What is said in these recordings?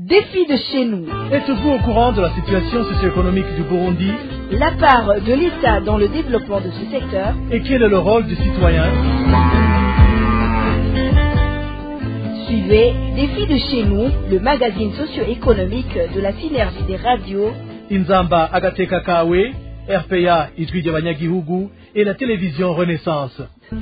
Défi de chez nous. Êtes-vous au courant de la situation socio-économique du Burundi? La part de l'État dans le développement de ce secteur. Et quel est le rôle du citoyen? Suivez Défi de chez nous, le magazine socio-économique de la synergie des radios Inzamba Agateka Kawe, RPA Ijwi ry'Abanyagihugu et la télévision Renaissance.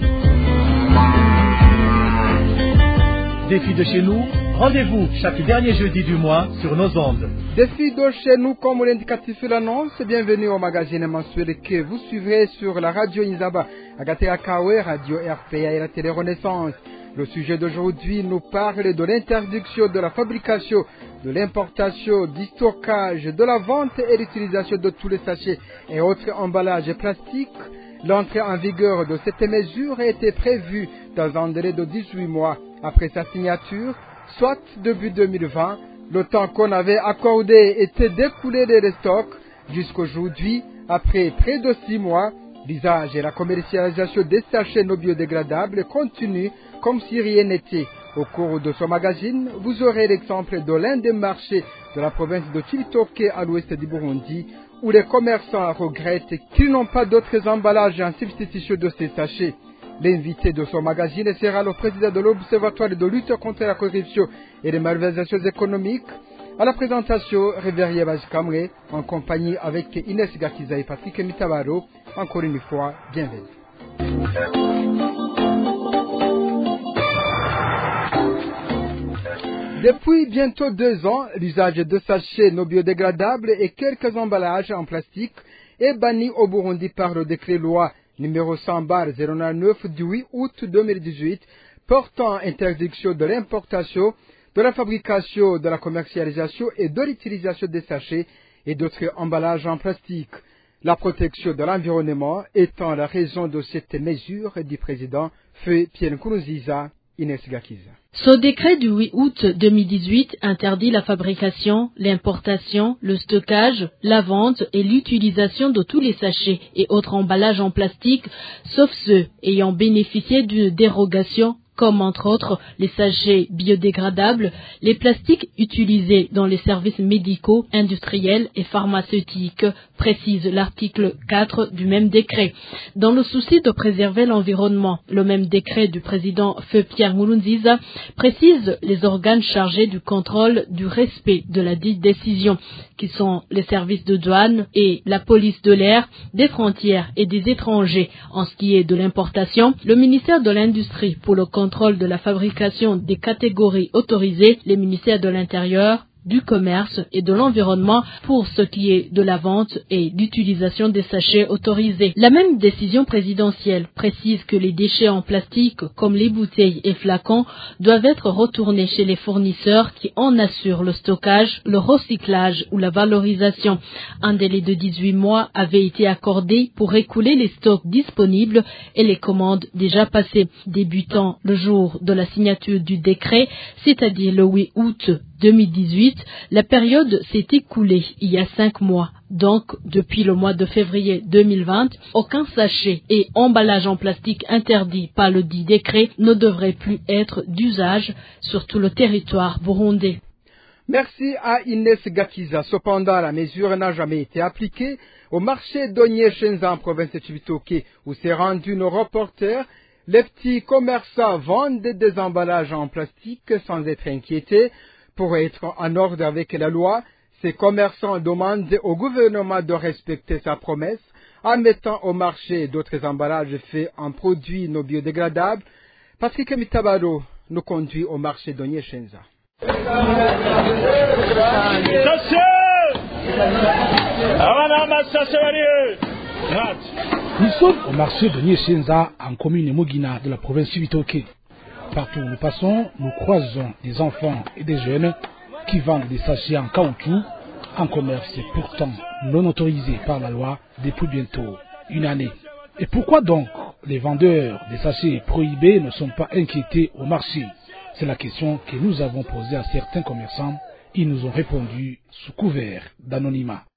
Défi de chez nous, rendez-vous chaque dernier jeudi du mois sur nos ondes. Défi de chez nous, comme l'indicatif l'annonce, bienvenue au magazine mensuel que vous suivrez sur la radio Inzamba Agateka Kawe, radio RPA et la télé Renaissance. Le sujet d'aujourd'hui nous parle de l'interdiction de la fabrication, de l'importation, du stockage, de la vente et l'utilisation de tous les sachets et autres emballages plastiques. L'entrée en vigueur de cette mesure a été prévue dans un délai de 18 mois après sa signature, soit début 2020. Le temps qu'on avait accordé était découlé des stocks. Jusqu'aujourd'hui, après près de 6 mois, l'usage et la commercialisation des sachets non biodégradables continuent comme si rien n'était. Au cours de ce magazine, vous aurez l'exemple de l'un des marchés de la province de Chibitoke à l'ouest du Burundi, où les commerçants regrettent qu'ils n'ont pas d'autres emballages en substitution de ces sachets. L'invité de ce magazine sera le président de l'Observatoire de lutte contre la corruption et les malversations économiques. À la présentation, Réverie Bajikamre, en compagnie avec Inès Gakiza et Patrick Mitabaro. Encore une fois, bienvenue. Depuis bientôt 2 ans, l'usage de sachets non biodégradables et quelques emballages en plastique est banni au Burundi par le décret loi numéro 100/009 du 8 août 2018 portant interdiction de l'importation, de la fabrication, de la commercialisation et de l'utilisation des sachets et d'autres emballages en plastique. La protection de l'environnement étant la raison de cette mesure du président Feu Pierre Nkurunziza. Inès Gakiza. Ce décret du 8 août 2018 interdit la fabrication, l'importation, le stockage, la vente et l'utilisation de tous les sachets et autres emballages en plastique, sauf ceux ayant bénéficié d'une dérogation, comme entre autres les sachets biodégradables, les plastiques utilisés dans les services médicaux, industriels et pharmaceutiques, précise l'article 4 du même décret. Dans le souci de préserver l'environnement, le même décret du président Feu Pierre Nkurunziza précise les organes chargés du contrôle du respect de la dite décision, qui sont les services de douane et la police de l'air, des frontières et des étrangers. En ce qui est de l'importation, le ministère de l'Industrie pour le contrôle de la fabrication des catégories autorisées, les ministères de l'Intérieur, du commerce et de l'environnement pour ce qui est de la vente et d'utilisation des sachets autorisés. La même décision présidentielle précise que les déchets en plastique comme les bouteilles et flacons doivent être retournés chez les fournisseurs qui en assurent le stockage, le recyclage ou la valorisation. Un délai de 18 mois avait été accordé pour écouler les stocks disponibles et les commandes déjà passées. Débutant le jour de la signature du décret, c'est-à-dire le 8 août 2018, la période s'est écoulée il y a 5 mois. Donc, depuis le mois de février 2020, aucun sachet et emballage en plastique interdit par le dit décret ne devrait plus être d'usage sur tout le territoire burundais. Merci à Inès Gakiza. Cependant, la mesure n'a jamais été appliquée au marché d'Onyeshenza en province de Chibitoke, où s'est rendu nos reporters. Les petits commerçants vendent des emballages en plastique sans être inquiétés. Pour être en ordre avec la loi, ces commerçants demandent au gouvernement de respecter sa promesse en mettant au marché d'autres emballages faits en produits non biodégradables. Patrick Mitabaro nous conduit au marché d'Onyeshenza. Nous sommes au marché d'Onyeshenza en commune Mugina de la province de Chibitoke. Partout où nous passons, nous croisons des enfants et des jeunes qui vendent des sachets en caoutchouc, en commerce pourtant non autorisé par la loi depuis bientôt 1 année. Et pourquoi donc les vendeurs des sachets prohibés ne sont pas inquiétés au marché? C'est la question que nous avons posée à certains commerçants. Ils nous ont répondu sous couvert d'anonymat.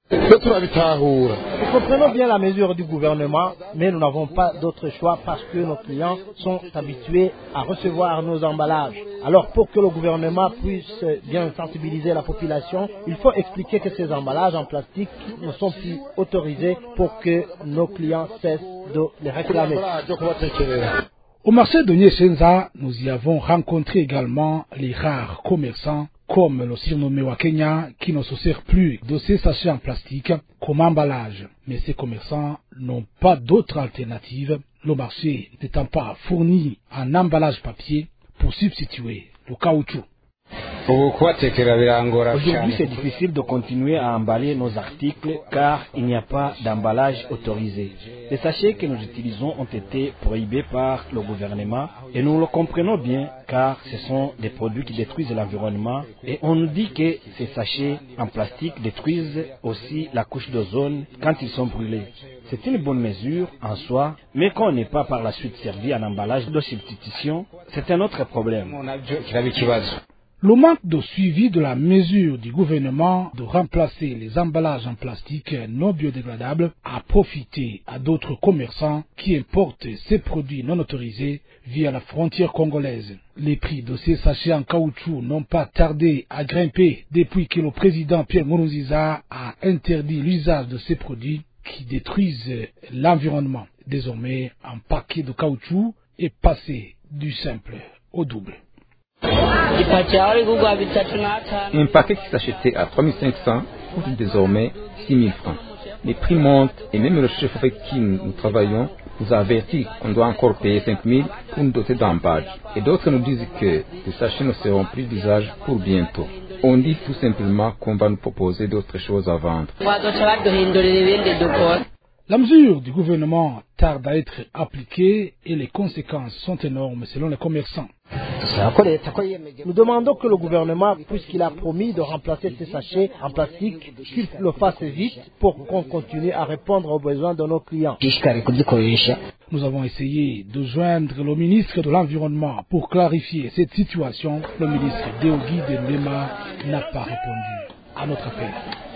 Nous comprenons bien la mesure du gouvernement, mais nous n'avons pas d'autre choix parce que nos clients sont habitués à recevoir nos emballages. Alors pour que le gouvernement puisse bien sensibiliser la population, il faut expliquer que ces emballages en plastique ne sont plus autorisés pour que nos clients cessent de les réclamer. Au marché de Nyeshenza, nous y avons rencontré également les rares commerçants, comme le surnommé Wakenya, qui ne se sert plus de ces sachets en plastique comme emballage. Mais ces commerçants n'ont pas d'autre alternative, le marché n'étant pas fourni en emballage papier pour substituer le caoutchouc. Aujourd'hui, c'est difficile de continuer à emballer nos articles car il n'y a pas d'emballage autorisé. Les sachets que nous utilisons ont été prohibés par le gouvernement et nous le comprenons bien car ce sont des produits qui détruisent l'environnement et on nous dit que ces sachets en plastique détruisent aussi la couche d'ozone quand ils sont brûlés. C'est une bonne mesure en soi, mais quand on n'est pas par la suite servi en emballage de substitution, c'est un autre problème. Le manque de suivi de la mesure du gouvernement de remplacer les emballages en plastique non biodégradables a profité à d'autres commerçants qui importent ces produits non autorisés via la frontière congolaise. Les prix de ces sachets en caoutchouc n'ont pas tardé à grimper depuis que le président Pierre Nkurunziza a interdit l'usage de ces produits qui détruisent l'environnement. Désormais, un paquet de caoutchouc est passé du simple au double. Un paquet qui s'achetait à 3500 coûte désormais 6000 francs. Les prix montent et même le chef avec qui nous travaillons nous a averti qu'on doit encore payer 5000 pour nous doter d'emballage. Et d'autres nous disent que les sachets ne seront plus d'usage pour bientôt. On dit tout simplement qu'on va nous proposer d'autres choses à vendre. La mesure du gouvernement tarde à être appliquée et les conséquences sont énormes selon les commerçants. Nous demandons que le gouvernement, puisqu'il a promis de remplacer ces sachets en plastique, qu'il le fasse vite pour qu'on continue à répondre aux besoins de nos clients. Nous avons essayé de joindre le ministre de l'Environnement pour clarifier cette situation. Le ministre Deogui Ndema n'a pas répondu à notre appel.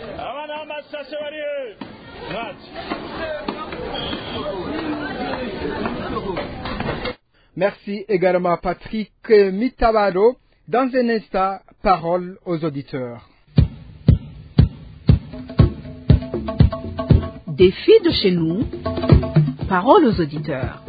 Merci également à Patrick Mitabaro. Dans un instant, parole aux auditeurs. Des filles de chez nous, parole aux auditeurs.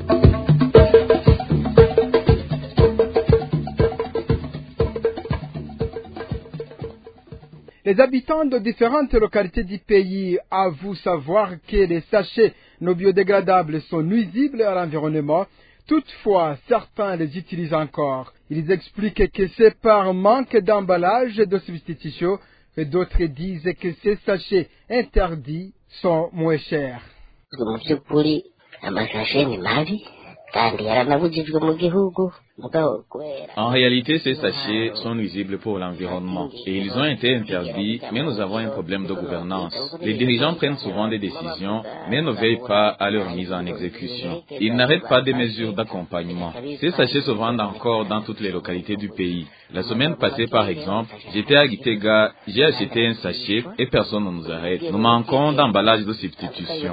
Les habitants de différentes localités du pays avouent savoir que les sachets non biodégradables sont nuisibles à l'environnement. Toutefois, certains les utilisent encore. Ils expliquent que c'est par manque d'emballage de substitution et d'autres disent que ces sachets interdits sont moins chers. En réalité, ces sachets sont nuisibles pour l'environnement et ils ont été interdits, mais nous avons un problème de gouvernance. Les dirigeants prennent souvent des décisions, mais ne veillent pas à leur mise en exécution. Ils n'arrêtent pas des mesures d'accompagnement. Ces sachets se vendent encore dans toutes les localités du pays. La semaine passée, par exemple, j'étais à Gitega, j'ai acheté un sachet et personne ne nous arrête. Nous manquons d'emballage de substitution.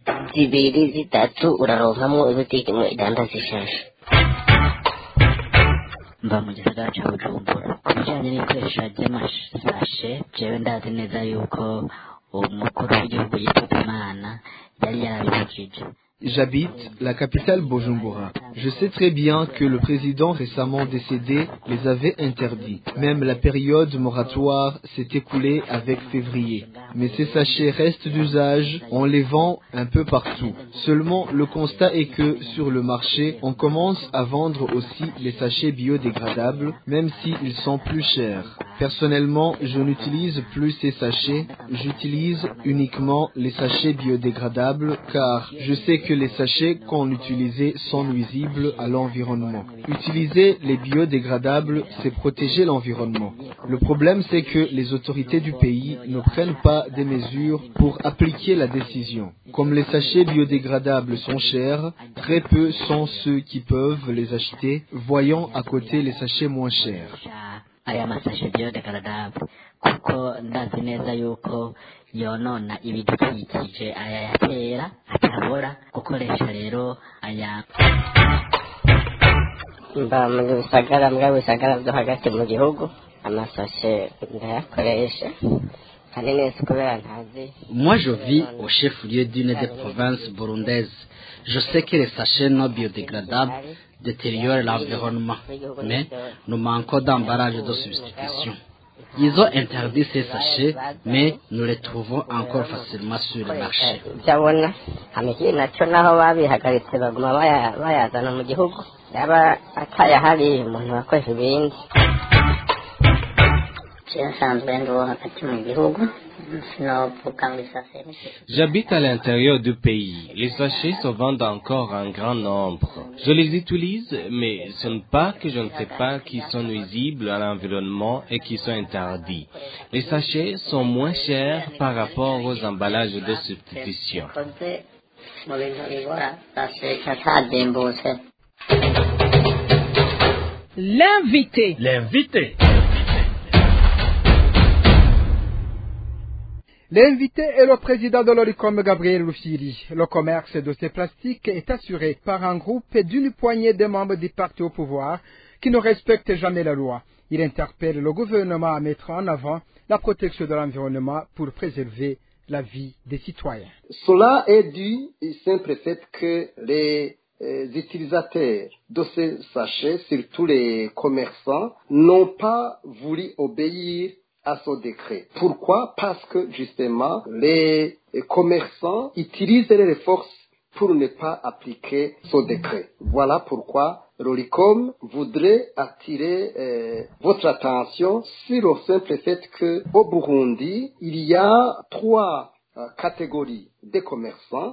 mba mu gisagara cya Bujumbura ku bijyanye n'ikoresha ry'amasashe jewe ndazi neza yuko umukuru w'igihugu yitwa Imana yari yarabibujije. J'habite la capitale Bujumbura. Je sais très bien que le président récemment décédé les avait interdits. Même la période moratoire s'est écoulée avec février. Mais ces sachets restent d'usage, on les vend un peu partout. Seulement, le constat est que sur le marché, on commence à vendre aussi les sachets biodégradables, même s'ils sont plus chers. Personnellement, je n'utilise plus ces sachets, j'utilise uniquement les sachets biodégradables car je sais que les sachets qu'on utilisait sont nuisibles à l'environnement. Utiliser les biodégradables, c'est protéger l'environnement. Le problème, c'est que les autorités du pays ne prennent pas des mesures pour appliquer la décision. Comme les sachets biodégradables sont chers, très peu sont ceux qui peuvent les acheter, voyant à côté les sachets moins chers. aya masashe biodegradable kuko ndazi neza yuko yonona ibidukikije aya ya kera atabora gukoresha rero aya mba mu bisagara byo hagati mu gihugu amasashe ndayakoresha. Moi je vis au chef-lieu d'une des provinces burundaises. Je sais que les sachets non biodégradables détériorent l'environnement, mais nous manquons d'emballages de substitution. Ils ont interdit ces sachets, mais nous les trouvons encore facilement sur le marché. J'habite à l'intérieur du pays. Les sachets se vendent encore en grand nombre. Je les utilise, mais ce n'est pas que je ne sais pas qu'ils sont nuisibles à l'environnement et qu'ils sont interdits. Les sachets sont moins chers par rapport aux emballages de substitution. L'invité. L'invité est le président de l'ORICOM, Gabriel Rufiri. Le commerce de ces plastiques est assuré par un groupe d'une poignée de membres du parti au pouvoir qui ne respectent jamais la loi. Il interpelle le gouvernement à mettre en avant la protection de l'environnement pour préserver la vie des citoyens. Cela est dû au simple fait que les utilisateurs de ces sachets, surtout les commerçants, n'ont pas voulu obéir à ce décret. Pourquoi? Parce que justement, les commerçants utilisent les forces pour ne pas appliquer ce décret. Voilà pourquoi l'ORICOM voudrait attirer votre attention sur le simple fait qu'au Burundi, il y a 3 catégories de commerçants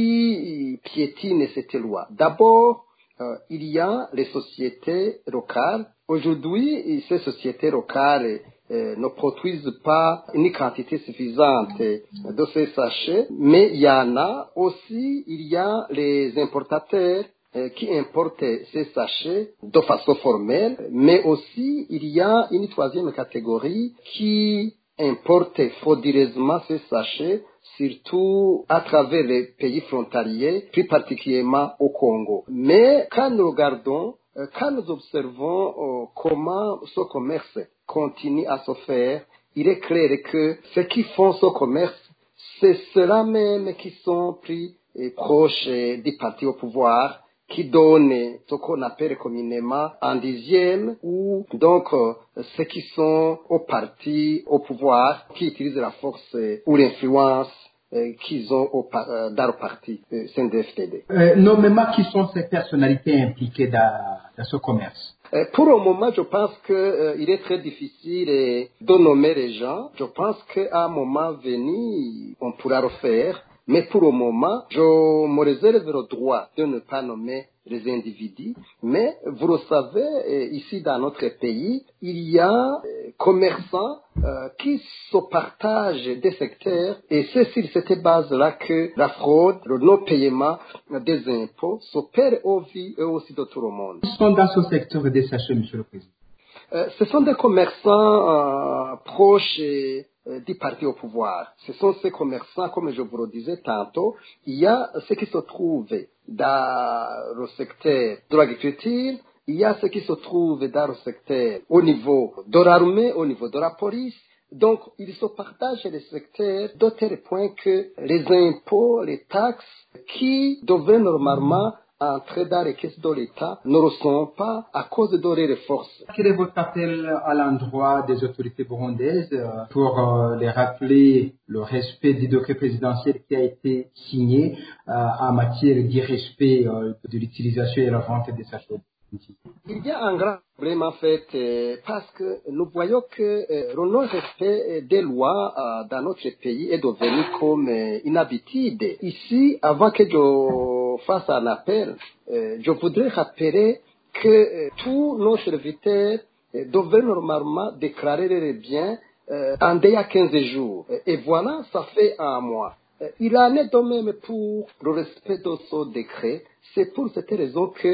qui piétinent cette loi. D'abord, il y a les sociétés locales. Aujourd'hui, ces sociétés locales ne produisent pas une quantité suffisante de ces sachets, mais il y en a aussi, il y a les importateurs qui importent ces sachets de façon formelle, mais aussi il y a une 3e catégorie qui importe frauduleusement ces sachets, surtout à travers les pays frontaliers, plus particulièrement au Congo. Mais quand nous regardons, quand nous observons comment ce commerce continue à se faire, il est clair que ceux qui font ce commerce, c'est ceux-là même qui sont plus proches du parti au pouvoir, qui donnent ce qu'on appelle communément un 10e, ou donc ceux qui sont au parti au pouvoir, qui utilisent la force ou l'influence qu'ils ont dans le parti CNDD-FDD. Nommément, qui sont ces personnalités impliquées dans ce commerce? Pour le moment, je pense qu'il est très difficile de nommer les gens. Je pense qu'à un moment venu, on pourra le faire. Mais pour le moment, je me réserve le droit de ne pas nommer les individus. Mais vous le savez, ici dans notre pays, il y a commerçants qui se partagent des secteurs, et c'est sur cette base-là que la fraude, le non-paiement des impôts s'opère aux vies et aussi de tout le monde. Ils sont dans ce secteur des sachets, Monsieur le Président. Ce sont des commerçants proches du parti au pouvoir. Ce sont ces commerçants, comme je vous le disais tantôt, il y a ceux qui se trouvent dans le secteur de l'agriculture, il y a ceux qui se trouvent dans le secteur au niveau de l'armée, au niveau de la police. Donc, ils se partagent les secteurs de tel point que les impôts, les taxes qui devaient normalement entrer dans les caisses de l'État ne le sont pas à cause de leurs forces. Quel est votre appel à l'endroit des autorités burundaises pour les rappeler le respect du décret présidentiel qui a été signé en matière d'irrespect de l'utilisation et la vente des sachets? Il y a un grand problème en fait parce que nous voyons que le non-respect des lois dans notre pays est devenu comme une habitude. Ici, avant que je fasse un appel, je voudrais rappeler que tous nos serviteurs devaient normalement déclarer les biens en délai à 15 jours. Et voilà, ça fait un mois. Il en est de même pour le respect de ce décret. C'est pour cette raison que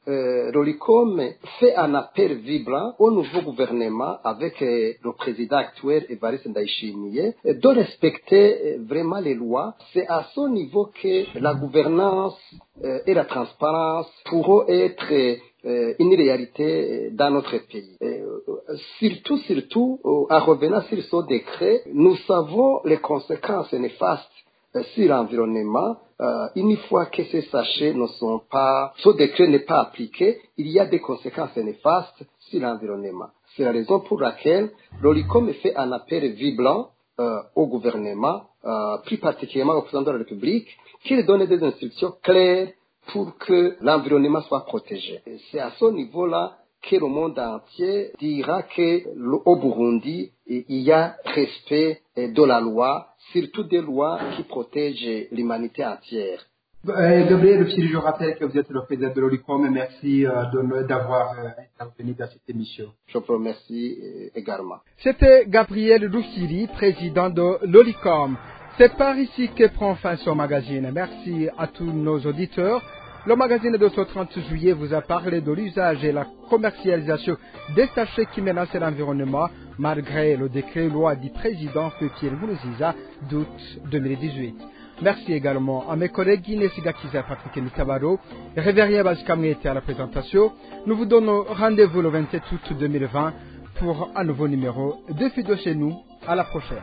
l'OLICOM fait un appel vibrant au nouveau gouvernement avec le président actuel Evariste Ndayishimiye de respecter vraiment les lois. C'est à ce niveau que la gouvernance et la transparence pourront être une réalité dans notre pays. Surtout, en revenant sur ce décret, nous savons les conséquences néfastes sur l'environnement. Une fois que ces sachets ne sont pas, ce décret n'est pas appliqué, il y a des conséquences néfastes sur l'environnement. C'est la raison pour laquelle l'OLICOM fait un appel vibrant au gouvernement, plus particulièrement au président de la République, qu'il donne des instructions claires pour que l'environnement soit protégé. Et c'est à ce niveau-là que le monde entier dira qu'au Burundi, il y a respect de la loi, surtout des lois qui protègent l'humanité entière. Gabriel Rufsiri, je rappelle que vous êtes le président de l'OLICOM et merci d'avoir intervenu dans cette émission. Je vous remercie également. C'était Gabriel Rufsiri, président de l'OLICOM. C'est par ici que prend fin ce magazine. Merci à tous nos auditeurs. Le magazine de ce 30 juillet vous a parlé de l'usage et la commercialisation des sachets qui menacent l'environnement malgré le décret loi du président Pierre Nkurunziza d'août 2018. Merci également à mes collègues Inès Gakiza, Patrick Nitabaro et Révérien Bazikamwete à la présentation. Nous vous donnons rendez-vous le 27 août 2020 pour un nouveau numéro de Filles de chez nous. À la prochaine.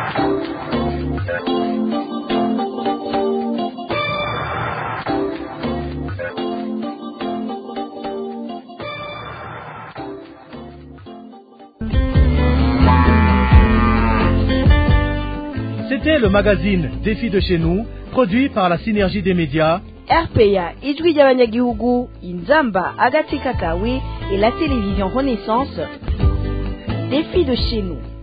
C'était le magazine Défis de chez nous, produit par la synergie des médias RPA Ijwi ry'abanyagihugu, Inzamba Agatheka Kawe et la télévision Renaissance. Défis de chez nous.